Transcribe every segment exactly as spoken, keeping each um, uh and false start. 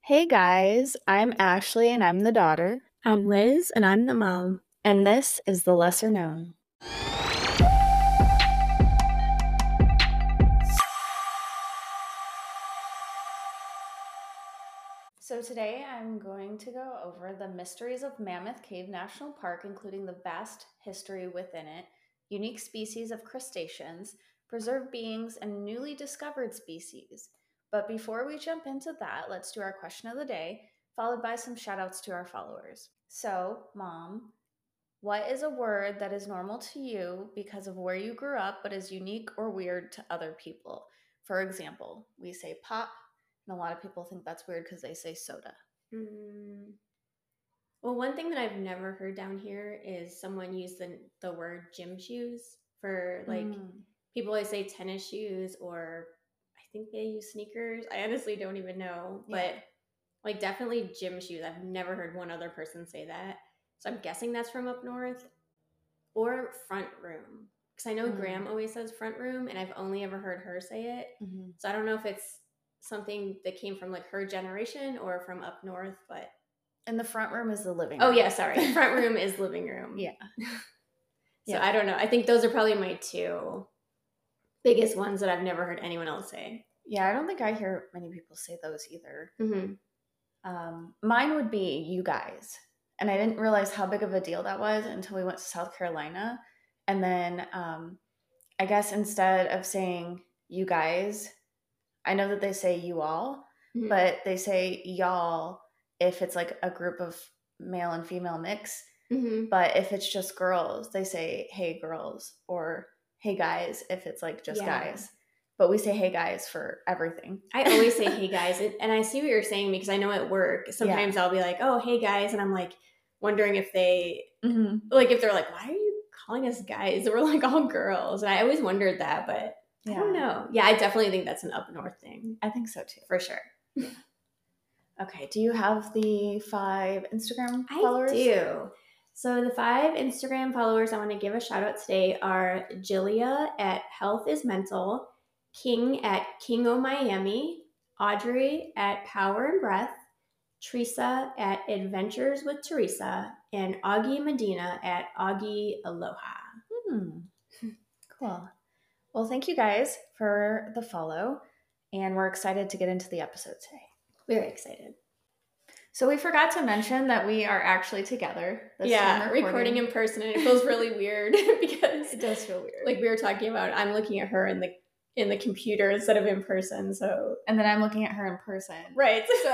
Hey guys, I'm Ashley and I'm the daughter, I'm Liz, and I'm the mom. and this is The Lesser Known. So today I'm going to go over the mysteries of Mammoth Cave National Park, including the vast history within it, unique species of crustaceans, preserved beings, and newly discovered species. But before we jump into that, let's do our question of the day, followed by some shout outs to our followers. So, Mom, what is a word that is normal to you because of where you grew up but is unique or weird to other people? For example, we say pop, and a lot of people think that's weird because they say soda. Mm. Well, one thing that I've never heard down here is someone use the, the word gym shoes for like Mm. people always say tennis shoes, or I think they use sneakers. I honestly don't even know, Yeah. but like definitely gym shoes. I've never heard one other person say that. So I'm guessing that's from up north. Or front room. Because I know Mm. Graham always says front room, and I've only ever heard her say it. Mm-hmm. So I don't know if it's something that came from like her generation or from up north, but And the front room is the living oh room. yeah, sorry. Front room is living room. Yeah. So Yeah. I don't know. I think those are probably my two biggest ones that I've never heard anyone else say. Yeah, I don't think I hear many people say those either. Mm-hmm. Um, mine would be you guys. And I didn't realize how big of a deal that was until we went to South Carolina. And then um, I guess instead of saying you guys, I know that they say you all, mm-hmm. but they say y'all if it's like a group of male and female mix. Mm-hmm. But if it's just girls, they say hey girls or hey guys if it's like just yeah. guys. But we say hey guys for everything. I always say hey guys. And I see what you're saying because I know at work, sometimes yeah. I'll be like, oh, hey guys. And I'm like wondering if they, mm-hmm. like if they're like, why are you calling us guys? We're like all girls. And I always wondered that, but yeah. I don't know. Yeah, I definitely think that's an up north thing. I think so too. For sure. Yeah. Okay. Do you have the five Instagram followers? I do. So the five Instagram followers I want to give a shout out today are Jillia at Health is Mental, King at King O Miami, Audrey at Power and Breath, Teresa at Adventures with Teresa, and Augie Medina at Augie Aloha. Hmm. Cool. Well, thank you guys for the follow, and we're excited to get into the episode today. Very excited. So we forgot to mention that we are actually together. This yeah, time recording. recording in person, and it feels really weird because it does feel weird. Like we were talking about, I'm looking at her in the in the computer instead of in person. So and then I'm looking at her in person. Right. So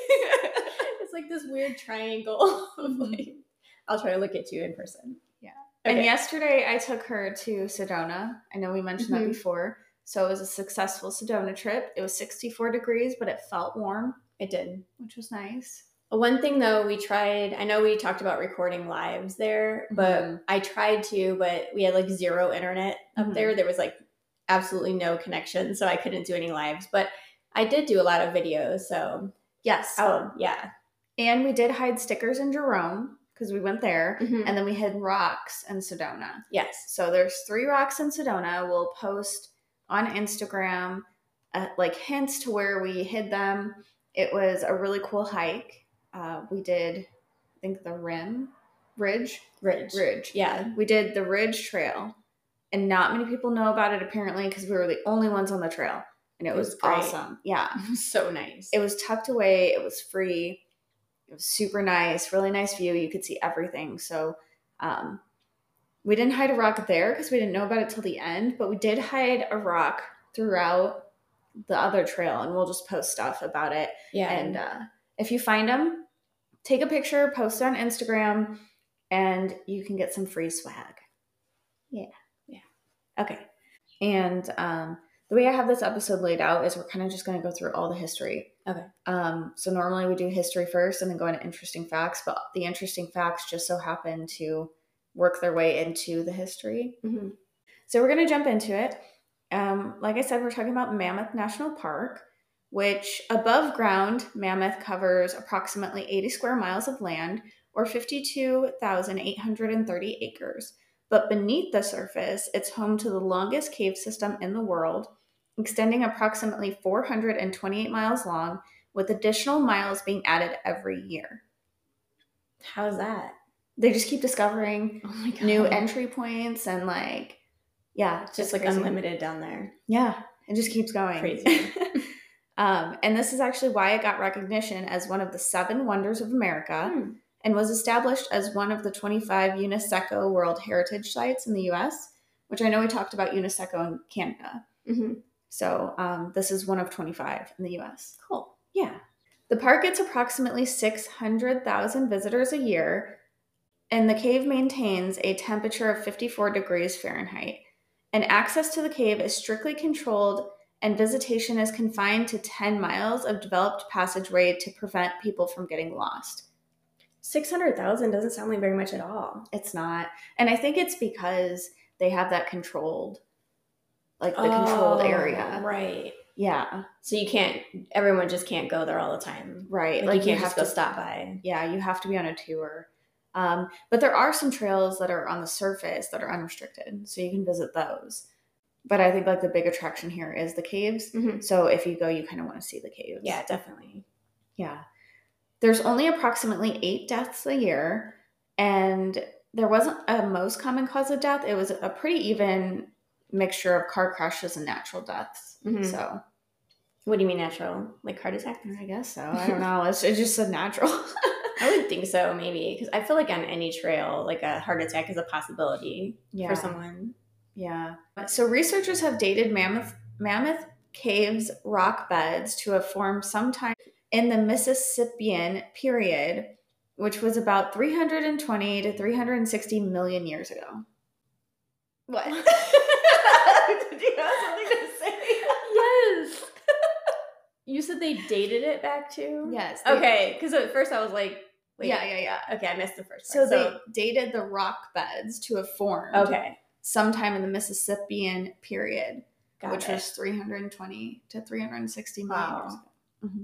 it's like this weird triangle of like, I'll try to look at you in person. Yeah. Okay. And yesterday I took her to Sedona. I know we mentioned mm-hmm. that before. So it was a successful Sedona trip. It was sixty-four degrees, but it felt warm. It did, which was nice. One thing though, we tried, I know we talked about recording lives there, but mm-hmm. I tried to, but we had like zero internet up mm-hmm. there. There was like absolutely no connection. So I couldn't do any lives, but I did do a lot of videos. So yes. Oh yeah. And we did hide stickers in Jerome because we went there mm-hmm. and then we hid rocks in Sedona. Yes. So there's three rocks in Sedona. We'll post on Instagram uh, like hints to where we hid them. It was a really cool hike. Uh, we did, I think, the Rim, Ridge? Ridge. Ridge. Yeah. We did the Ridge Trail. And not many people know about it, apparently, because we were the only ones on the trail. And it, it was, was awesome. Yeah. It was so nice. It was tucked away. It was free. It was super nice. Really nice view. You could see everything. So um, we didn't hide a rock there because we didn't know about it till the end. But we did hide a rock throughout the other trail. And we'll just post stuff about it. Yeah. And uh, if you find them, take a picture, post it on Instagram, and you can get some free swag. Yeah. Yeah. Okay. And um, the way I have this episode laid out is we're kind of just going to go through all the history. Okay. Um, so normally we do history first and then go into interesting facts, but the interesting facts just so happen to work their way into the history. Mm-hmm. So we're going to jump into it. Um, like I said, we're talking about Mammoth National Park, which above ground, Mammoth covers approximately eighty square miles of land or fifty-two thousand eight hundred thirty acres. But beneath the surface, it's home to the longest cave system in the world, extending approximately four hundred twenty-eight miles long with additional miles being added every year. How's that? They just keep discovering Oh my God. new entry points and like, yeah, It's just like crazy. Unlimited down there. Yeah, it just keeps going. Crazy. um, and this is actually why it got recognition as one of the seven wonders of America Hmm. and was established as one of the twenty-five UNESCO World Heritage Sites in the U S, which I know we talked about UNESCO in Canada. Mm-hmm. So um, this is one of twenty-five in the U S. Cool. Yeah. The park gets approximately six hundred thousand visitors a year, and the cave maintains a temperature of fifty-four degrees Fahrenheit. And access to the cave is strictly controlled, and visitation is confined to ten miles of developed passageway to prevent people from getting lost. six hundred thousand doesn't sound like very much at all. It's not. And I think it's because they have that controlled, like the oh, controlled area. Right. Yeah. So you can't, everyone just can't go there all the time. Right. Like, like you can't you just have go to stop by. Yeah, you have to be on a tour. Um, but there are some trails that are on the surface that are unrestricted, so you can visit those. But I think like the big attraction here is the caves. Mm-hmm. So if you go, you kind of want to see the caves. Yeah, definitely. Yeah. There's only approximately eight deaths a year, and there wasn't a most common cause of death. It was a pretty even mixture of car crashes and natural deaths. Mm-hmm. So, what do you mean natural? Like heart attack? I guess so. I don't know. It's, it's just said natural. I would think so, maybe, because I feel like on any trail, like a heart attack is a possibility yeah. for someone. Yeah. So researchers have dated Mammoth Mammoth Cave's rock beds to have formed sometime in the Mississippian period, which was about three hundred twenty to three hundred sixty million years ago. What? Did you have something to say? Yes. You said they dated it back to? Yes. Okay, because at first I was like, wait. Yeah, yeah, yeah. Okay, I missed the first part. So, so they dated the rock beds to have formed okay. sometime in the Mississippian period, Got which it. was three hundred twenty to three hundred sixty million wow. years ago. Mm-hmm.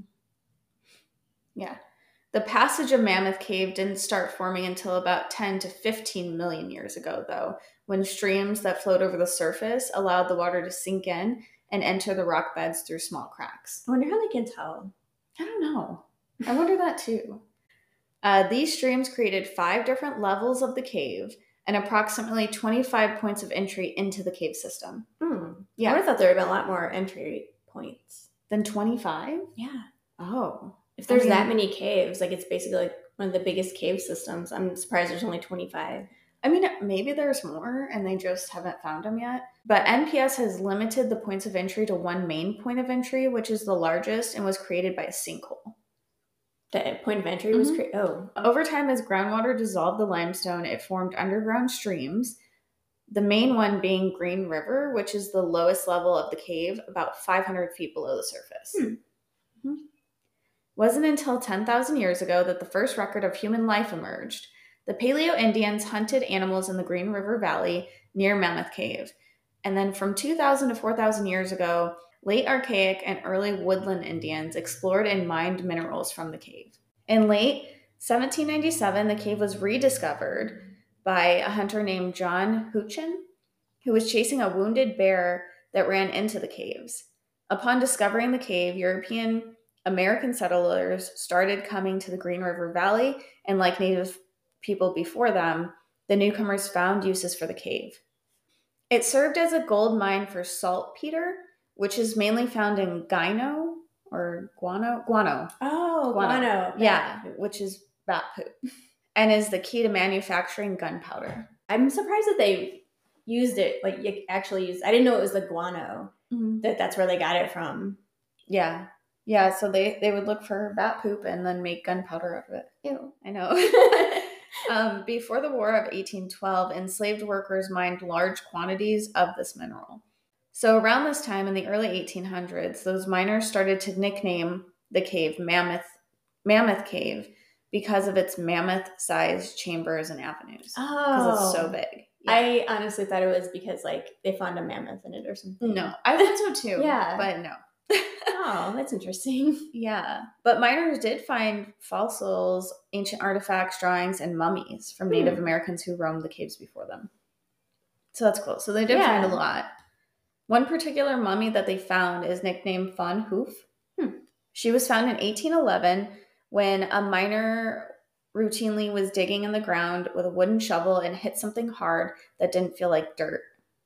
Yeah. The passage of Mammoth Cave didn't start forming until about ten to fifteen million years ago, though, when streams that flowed over the surface allowed the water to sink in and enter the rock beds through small cracks. I wonder how they can tell. I don't know. I wonder that too. Uh, these streams created five different levels of the cave and approximately twenty-five points of entry into the cave system. Hmm. Yeah. I would have thought there would have been a lot more entry points. Than twenty-five? Yeah. Oh. If there's I mean, that many caves, like it's basically like one of the biggest cave systems. I'm surprised there's only twenty-five. I mean, maybe there's more and they just haven't found them yet. But N P S has limited the points of entry to one main point of entry, which is the largest and was created by a sinkhole. The point of entry mm-hmm. was created? Oh. Over time, as groundwater dissolved the limestone, it formed underground streams. The main one being Green River, which is the lowest level of the cave, about five hundred feet below the surface. Hmm. Mm-hmm. Wasn't until ten thousand years ago that the first record of human life emerged. The Paleo-Indians hunted animals in the Green River Valley near Mammoth Cave. And then from two thousand to four thousand years ago, late Archaic and early woodland Indians explored and mined minerals from the cave. In late seventeen ninety-seven, the cave was rediscovered by a hunter named John Houchin, who was chasing a wounded bear that ran into the caves. Upon discovering the cave, European American settlers started coming to the Green River Valley, and like Native people before them, the newcomers found uses for the cave. It served as a gold mine for saltpeter, which is mainly found in gyno or guano. Guano. Oh, guano. guano. Yeah, which is bat poop, and is the key to manufacturing gunpowder. I'm surprised that they used it, like you actually used. I didn't know it was the guano. Mm-hmm. That that's where they got it from. Yeah. Yeah, so they, they would look for bat poop and then make gunpowder out of it. Ew. I know. um, before the War of eighteen twelve, enslaved workers mined large quantities of this mineral. So around this time in the early eighteen hundreds, those miners started to nickname the cave Mammoth, Mammoth Cave because of its mammoth-sized chambers and avenues. Oh. Because it's so big. Yeah. I honestly thought it was because, like, they found a mammoth in it or something. No, I thought so too. Yeah. But no. Oh, that's interesting. Yeah. But miners did find fossils, ancient artifacts, drawings, and mummies from Native hmm. Americans who roamed the caves before them. So that's cool. So they did yeah. find a lot. One particular mummy that they found is nicknamed Fon Hoof. Hmm. She was found in eighteen eleven when a miner routinely was digging in the ground with a wooden shovel and hit something hard that didn't feel like dirt.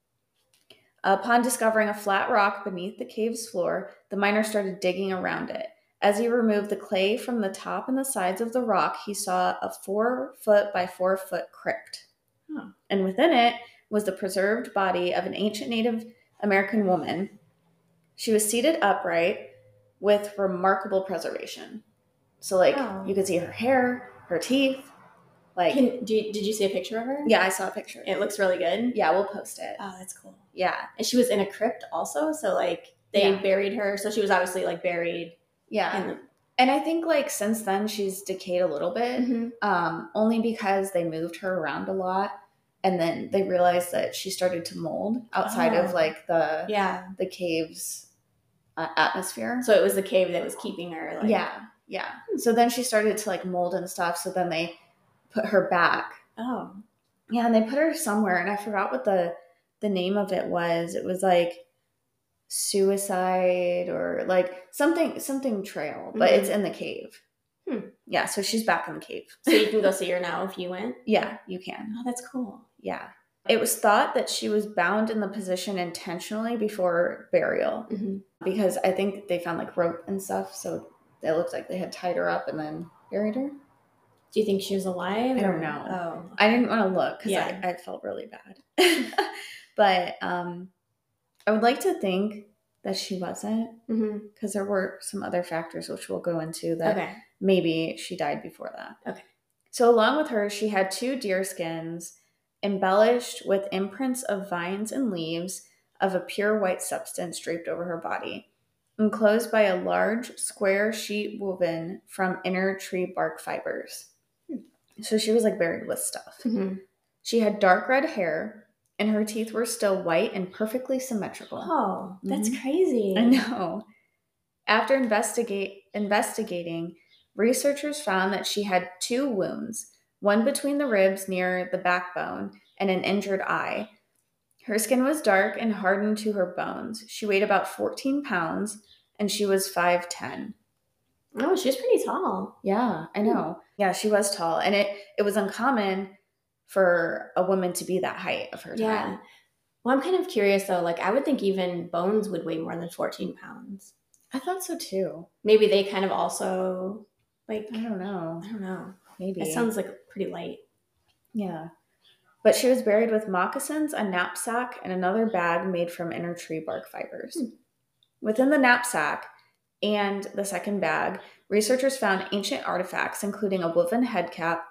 Upon discovering a flat rock beneath the cave's floor, the miner started digging around it. As he removed the clay from the top and the sides of the rock, he saw a four foot by four foot crypt. Huh. And within it was the preserved body of an ancient Native American woman. She was seated upright with remarkable preservation. So, like, Oh. you could see her hair, her teeth. Like, Can, do you, did you see a picture of her? yeah, I saw a picture. It looks really good. Yeah, we'll post it. Oh, that's cool. Yeah. And she was in a crypt also, so like they Yeah. buried her. So she was obviously like buried. Yeah. In the... And I think like since then she's decayed a little bit, mm-hmm. um, only because they moved her around a lot, and then they realized that she started to mold outside Oh. of like the yeah the cave's uh, atmosphere. So it was the cave that was keeping her. Like... Yeah, yeah. So then she started to like mold and stuff. So then they put her back. Oh. Yeah, and they put her somewhere, and I forgot what the the name of it was. It was like suicide or like something something trail, but mm-hmm. it's in the cave. Hmm. Yeah, so she's back in the cave. So you can go see her now if you went? Yeah, you can. Oh, that's cool. Yeah. It was thought that she was bound in the position intentionally before burial, mm-hmm. because I think they found like rope and stuff, so it looked like they had tied her up and then buried her. Do you think she was alive? I or... don't know. Oh. I didn't want to look because yeah. I, I felt really bad. But um, I would like to think that she wasn't, because mm-hmm. there were some other factors which we'll go into that okay. maybe she died before that. Okay. So along with her, she had two deer skins embellished with imprints of vines and leaves of a pure white substance draped over her body, enclosed by a large square sheet woven from inner tree bark fibers. So she was like buried with stuff. Mm-hmm. She had dark red hair, and her teeth were still white and perfectly symmetrical. Oh, that's mm-hmm. crazy. I know. After investigate investigating, researchers found that she had two wounds, one between the ribs near the backbone and an injured eye. Her skin was dark and hardened to her bones. She weighed about fourteen pounds, and she was five ten. Oh, she was pretty tall. Yeah, I know. Yeah, she was tall. And it, it was uncommon for a woman to be that height of her time. Yeah. Well, I'm kind of curious, though. Like, I would think even bones would weigh more than fourteen pounds. I thought so, too. Maybe they kind of also, like... I don't know. I don't know. Maybe. It sounds like pretty light. Yeah. But she was buried with moccasins, a knapsack, and another bag made from inner tree bark fibers. Hmm. Within the knapsack and the second bag, researchers found ancient artifacts, including a woven head cap,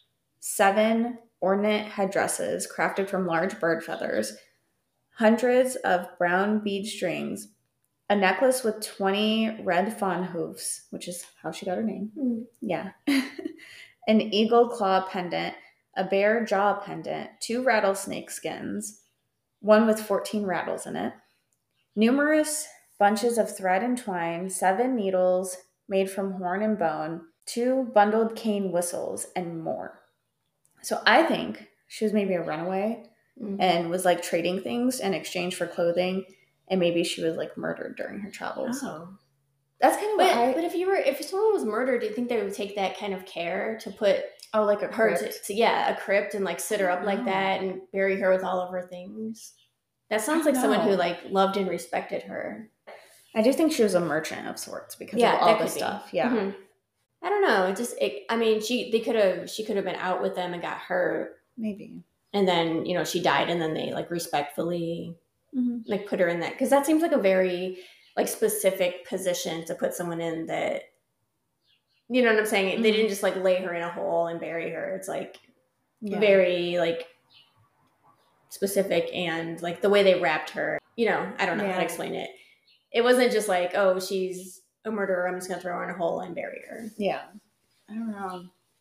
seven ornate headdresses crafted from large bird feathers, hundreds of brown bead strings, a necklace with twenty red fawn hoofs, which is how she got her name. Mm. Yeah. An eagle claw pendant, a bear jaw pendant, two rattlesnake skins, one with fourteen rattles in it, numerous bunches of thread and twine, seven needles made from horn and bone, two bundled cane whistles, and more. So I think she was maybe a runaway mm-hmm. and was like trading things in exchange for clothing, and maybe she was like murdered during her travels. Oh. That's kind of but, what I... But if you were, if someone was murdered, do you think they would take that kind of care to put... Oh, like a her crypt? To, to, yeah, a crypt and like sit her up like that and bury her with all of her things? That sounds like know. someone who like loved and respected her. I do think she was a merchant of sorts because yeah, of all that the could stuff. Be. Yeah. Mm-hmm. I don't know. It just, it, I mean, she, they could have, she could have been out with them and got hurt. Maybe. And then, you know, she died and then they like respectfully mm-hmm. like put her in that. Because that seems like a very like specific position to put someone in that, you know what I'm saying? Mm-hmm. They didn't just like lay her in a hole and bury her. It's like yeah. very like specific, and like the way they wrapped her, you know, I don't know yeah. how to explain it. It wasn't just like, oh, she's a murderer, I'm just going to throw her in a hole and bury her. Yeah. I don't know.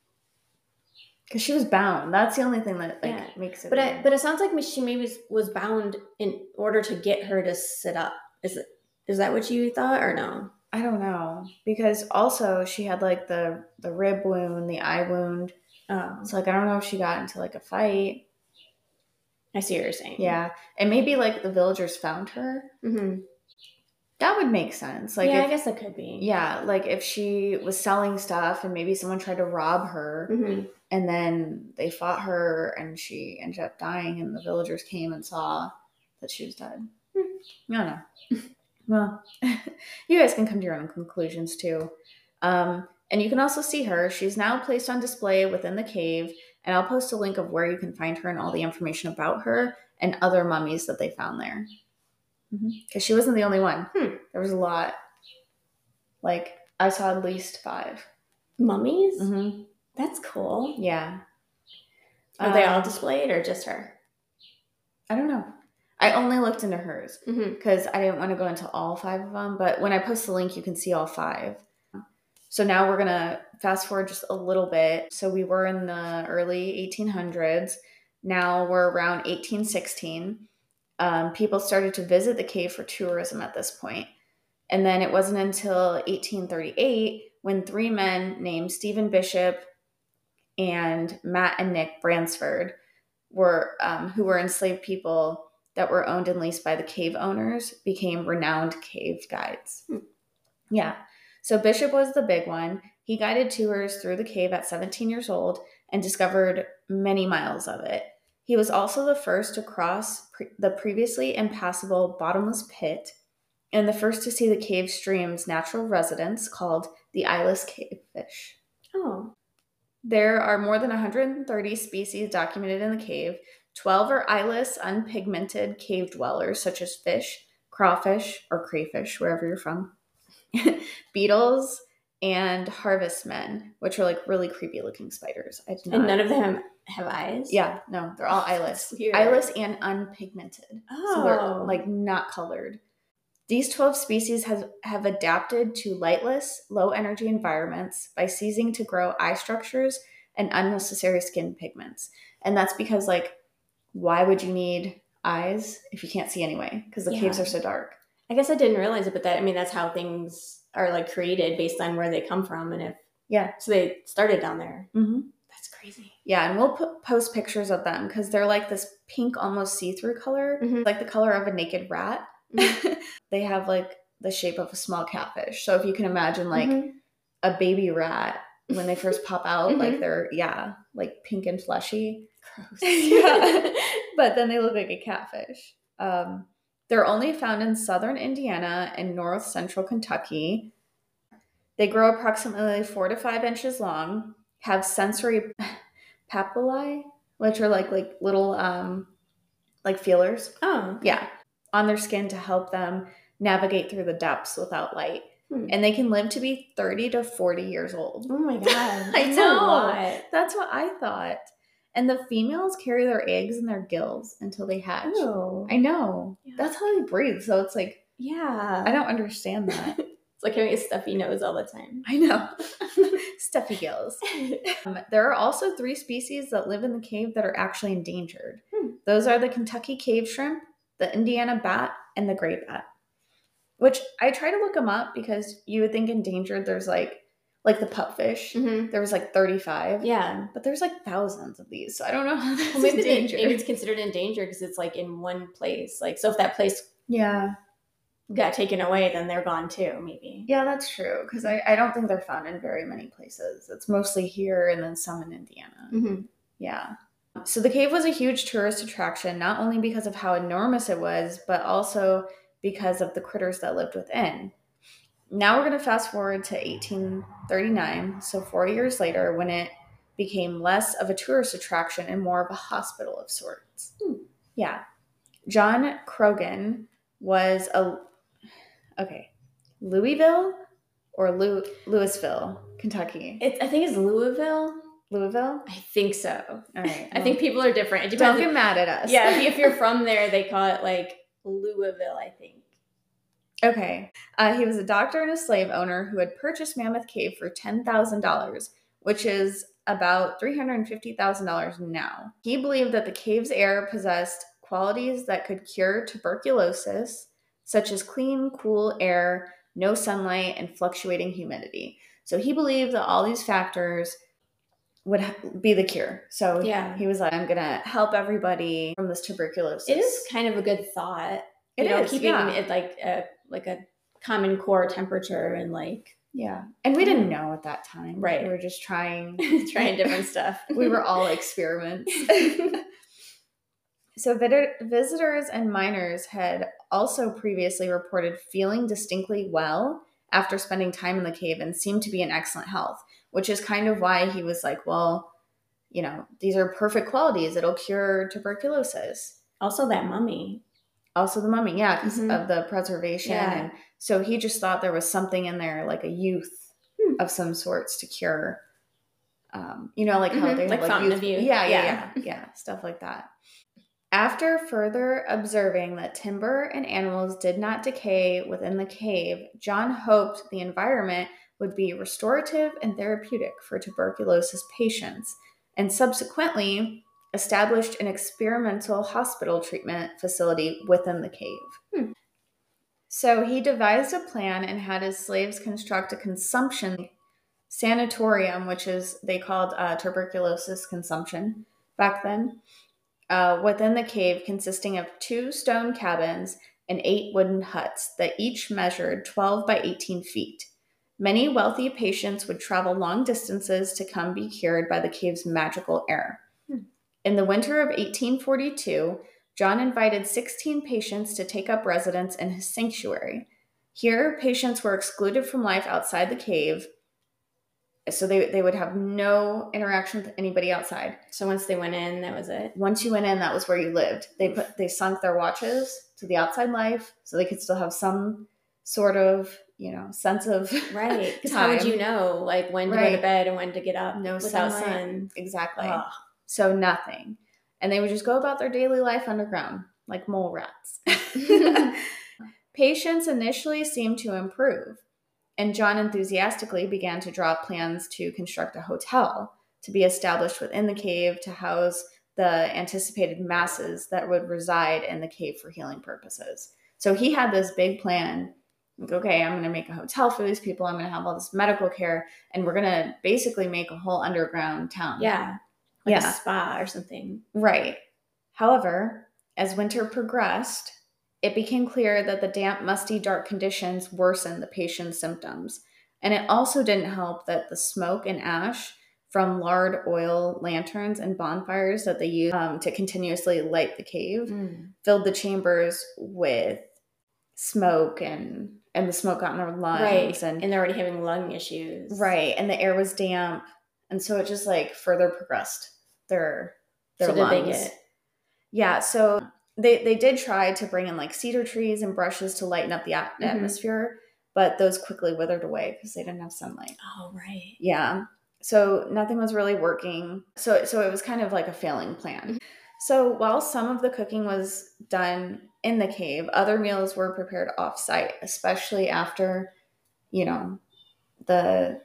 Because she was bound. That's the only thing that like yeah. makes it But I, but it sounds like she maybe was bound in order to get her to sit up. Is it? Is that what you thought or no? I don't know. Because also she had like the, the rib wound, the eye wound. Oh. So like I don't know if she got into like a fight. I see what you're saying. Yeah. And maybe like the villagers found her. Mm-hmm. That would make sense. Like, yeah, if, I guess that could be. Yeah, like if she was selling stuff and maybe someone tried to rob her, mm-hmm. and then they fought her and she ended up dying, and the villagers came and saw that she was dead. Hmm. I don't know. Well, you guys can come to your own conclusions too. Um, and you can also see her. She's now placed on display within the cave, and I'll post a link of where you can find her and all the information about her and other mummies that they found there. Because mm-hmm. she wasn't the only one. Hmm. There was a lot. Like, I saw at least five. Mummies? Mm-hmm. That's cool. Yeah. Are um, they all displayed or just her? I don't know. I only looked into hers because mm-hmm. I didn't want to go into all five of them. But when I post the link, you can see all five. So now we're going to fast forward just a little bit. So we were in the early eighteen hundreds. Now we're around eighteen sixteen. Um, people started to visit the cave for tourism at this point. And then it wasn't until eighteen thirty-eight when three men named Stephen Bishop and Matt and Nick Bransford were, um, who were enslaved people that were owned and leased by the cave owners, became renowned cave guides. Hmm. Yeah. So Bishop was the big one. He guided tours through the cave at seventeen years old and discovered many miles of it. He was also the first to cross pre- the previously impassable bottomless pit and the first to see the cave stream's natural residence called the eyeless cavefish. Oh. There are more than one hundred thirty species documented in the cave. twelve are eyeless, unpigmented cave dwellers, such as fish, crawfish, or crayfish, wherever you're from, beetles, and harvestmen, which are like really creepy looking spiders. I did not. And none of them have eyes? Yeah, no, they're all eyeless. Eyeless and unpigmented. Oh. So they're like not colored. These twelve species have, have adapted to lightless, low-energy environments by ceasing to grow eye structures and unnecessary skin pigments. And that's because, like, why would you need eyes if you can't see anyway? Because the yeah. caves are so dark. I guess I didn't realize it, but that I mean, that's how things are, like, created based on where they come from. And if yeah. So they started down there. Mm-hmm. That's crazy. Yeah, and we'll put, post pictures of them because they're, like, this pink, almost see-through color, mm-hmm. like the color of a naked rat. Mm-hmm. They have like the shape of a small catfish. So if you can imagine like mm-hmm. a baby rat when they first pop out, mm-hmm. like they're, yeah, like pink and fleshy. Gross. Yeah. But then they look like a catfish. Um, they're only found in southern Indiana and north central Kentucky. They grow approximately four to five inches long, have sensory papillae, which are like, like little, um, like feelers. Oh. Yeah. On their skin to help them navigate through the depths without light. Hmm. And they can live to be thirty to forty years old. Oh my God. I know. That's what I thought. And the females carry their eggs in their gills until they hatch. Ew. I know. Yeah. That's how they breathe. So it's like, yeah. I don't understand that. It's like having a stuffy nose all the time. I know. Stuffy gills. um, there are also three species that live in the cave that are actually endangered. Hmm. Those are the Kentucky cave shrimp, the Indiana bat, and the gray bat. Which I try to look them up because you would think endangered there's like, like the pupfish. Mm-hmm. There was like thirty-five. Yeah. But there's like thousands of these. So I don't know how that's well, maybe, endangered. They, maybe it's considered endangered because it's like in one place. Like, so if that place yeah got taken away, then they're gone too, maybe. Yeah, that's true. Because I, I don't think they're found in very many places. It's mostly here and then some in Indiana. Mm-hmm. Yeah. So the cave was a huge tourist attraction, not only because of how enormous it was, but also because of the critters that lived within. Now we're going to fast forward to eighteen thirty-nine, so four years later, when it became less of a tourist attraction and more of a hospital of sorts. Hmm. Yeah. John Croghan was a, okay, Louisville or Lew- Louisville, Kentucky? It's, I think it's Louisville. Louisville? I think so. All right. Well, I think people are different. It don't depends. get mad at us. Yeah, if you're from there, they call it like Louisville, I think. Okay. Uh, he was a doctor and a slave owner who had purchased Mammoth Cave for ten thousand dollars, which is about three hundred fifty thousand dollars now. He believed that the cave's air possessed qualities that could cure tuberculosis, such as clean, cool air, no sunlight, and fluctuating humidity. So he believed that all these factors would ha- be the cure. So yeah. he was like, I'm going to help everybody from this tuberculosis. It is kind of a good thought. It you know, is, keeping yeah. it like a, like a common core temperature and like yeah. And we didn't know at that time. Right. We were just trying trying different stuff. We were all experiments. So vid- visitors and miners had also previously reported feeling distinctly well after spending time in the cave and seemed to be in excellent health, which is kind of why he was like, well, you know, these are perfect qualities. It'll cure tuberculosis. Also that mummy. Also the mummy, yeah, because Mhm. of the preservation. Yeah. And so he just thought there was something in there, like a youth Hmm. of some sorts to cure, um, you know, like how Mhm. they Like have fountain youth. of youth. Yeah, yeah, Yeah. yeah, yeah, stuff like that. After further observing that timber and animals did not decay within the cave, John hoped the environment would be restorative and therapeutic for tuberculosis patients, and subsequently established an experimental hospital treatment facility within the cave. Hmm. So he devised a plan and had his slaves construct a consumption sanatorium, which is they called uh, tuberculosis consumption back then, uh, within the cave, consisting of two stone cabins and eight wooden huts that each measured twelve by eighteen feet. Many wealthy patients would travel long distances to come be cured by the cave's magical air. Hmm. In the winter of eighteen forty-two, John invited sixteen patients to take up residence in his sanctuary. Here, patients were excluded from life outside the cave, so they, they would have no interaction with anybody outside. So once they went in, that was it. Once you went in, that was where you lived. They put they sunk their watches to the outside life so they could still have some sort of, you know, sense of Right. Because how would you know, like, when to Right. go to bed and when to get up No without sunlight. sun? Exactly. Ugh. So nothing. And they would just go about their daily life underground, like mole rats. Patients initially seemed to improve, and John enthusiastically began to draw up plans to construct a hotel to be established within the cave to house the anticipated masses that would reside in the cave for healing purposes. So he had this big plan. Like, okay, I'm going to make a hotel for these people. I'm going to have all this medical care, and we're going to basically make a whole underground town. Yeah. Like Yeah. a spa or something. Right. However, as winter progressed, it became clear that the damp, musty, dark conditions worsened the patient's symptoms. And it also didn't help that the smoke and ash from lard oil lanterns and bonfires that they used um, to continuously light the cave Mm. filled the chambers with smoke, and, and the smoke got in their lungs. Right. And, And they're already having lung issues. right. And the air was damp. And so it just like further progressed their, their So did lungs. they get Yeah, so they, they did try to bring in like cedar trees and brushes to lighten up the at- Mhm. atmosphere, but those quickly withered away because they didn't have sunlight. Oh, right. Yeah, so nothing was really working. So so it was kind of like a failing plan. Mhm. So while some of the cooking was done in the cave, other meals were prepared off-site, especially after, you know, the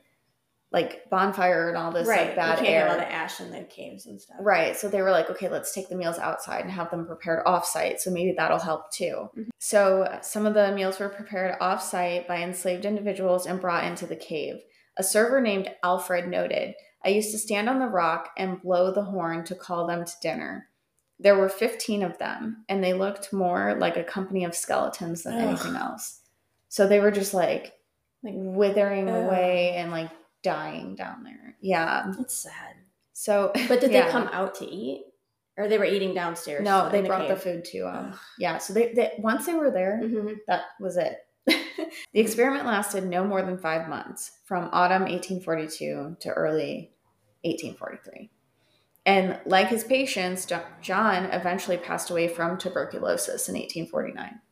like bonfire and all this Right. like bad you can't air. have all the ash in the caves and stuff. Right. So they were like, okay, let's take the meals outside and have them prepared offsite. So maybe that'll help too. Mhm. So some of the meals were prepared offsite by enslaved individuals and brought into the cave. A server named Alfred noted, I used to stand on the rock and blow the horn to call them to dinner. There were fifteen of them, and they looked more like a company of skeletons than Ugh. anything else. So they were just like, like withering Ugh. away and like dying down there. Yeah. It's sad. So, But did yeah. they come out to eat? Or they were eating downstairs? No, in they the brought the cave? food to um Ugh. yeah, so they, they once they were there, Mhm. that was it. The experiment lasted no more than five months, from autumn eighteen forty-two to early eighteen forty-three. And like his patients, Jo- John eventually passed away from tuberculosis in eighteen forty-nine.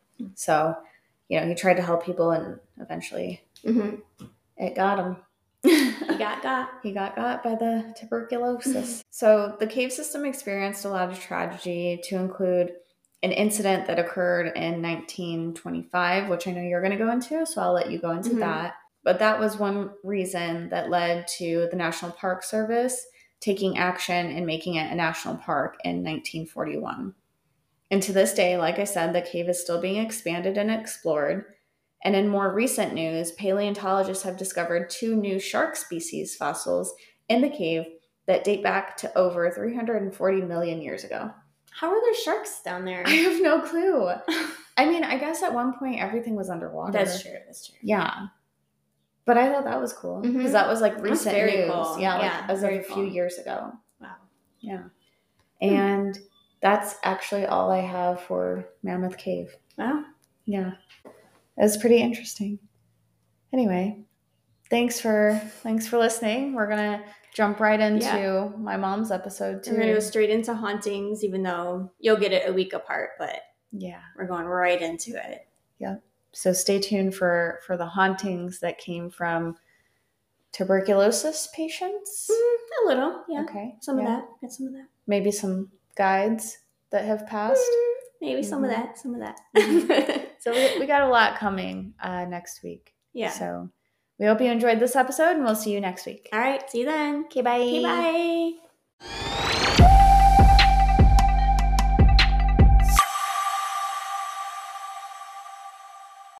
So, you know, he tried to help people, and eventually Mhm. it got him. He got got. He got got by the tuberculosis. So the cave system experienced a lot of tragedy, to include an incident that occurred in nineteen twenty-five, which I know you're going to go into, so I'll let you go into Mhm. that. But that was one reason that led to the National Park Service taking action and making it a national park in nineteen forty-one. And to this day, like I said, the cave is still being expanded and explored. And in more recent news, paleontologists have discovered two new shark species fossils in the cave that date back to over three hundred forty million years ago. How are there sharks down there? I have no clue. I mean, I guess at one point everything was underwater. That's true. That's true. Yeah. But I thought that was cool because mm-hmm. that was like recent very news. Cool. Yeah, like yeah, as of a cool. few years ago. Wow. Yeah. And hmm. that's actually all I have for Mammoth Cave. Wow. Yeah. It was pretty interesting. Anyway, thanks for thanks for listening. We're gonna jump right into yeah. my mom's episode too. We're gonna go straight into hauntings, even though you'll get it a week apart, but yeah, we're going right into it. Yeah. So stay tuned for, for the hauntings that came from tuberculosis patients. Mm, a little, yeah. Okay. Some yeah. of that. Got some of that. Maybe some guides that have passed. Mm, maybe mm-hmm. some of that. Some of that. Mm-hmm. So we, we got a lot coming uh, next week. Yeah. So we hope you enjoyed this episode, and we'll see you next week. All right. See you then. Okay, bye. Okay, bye.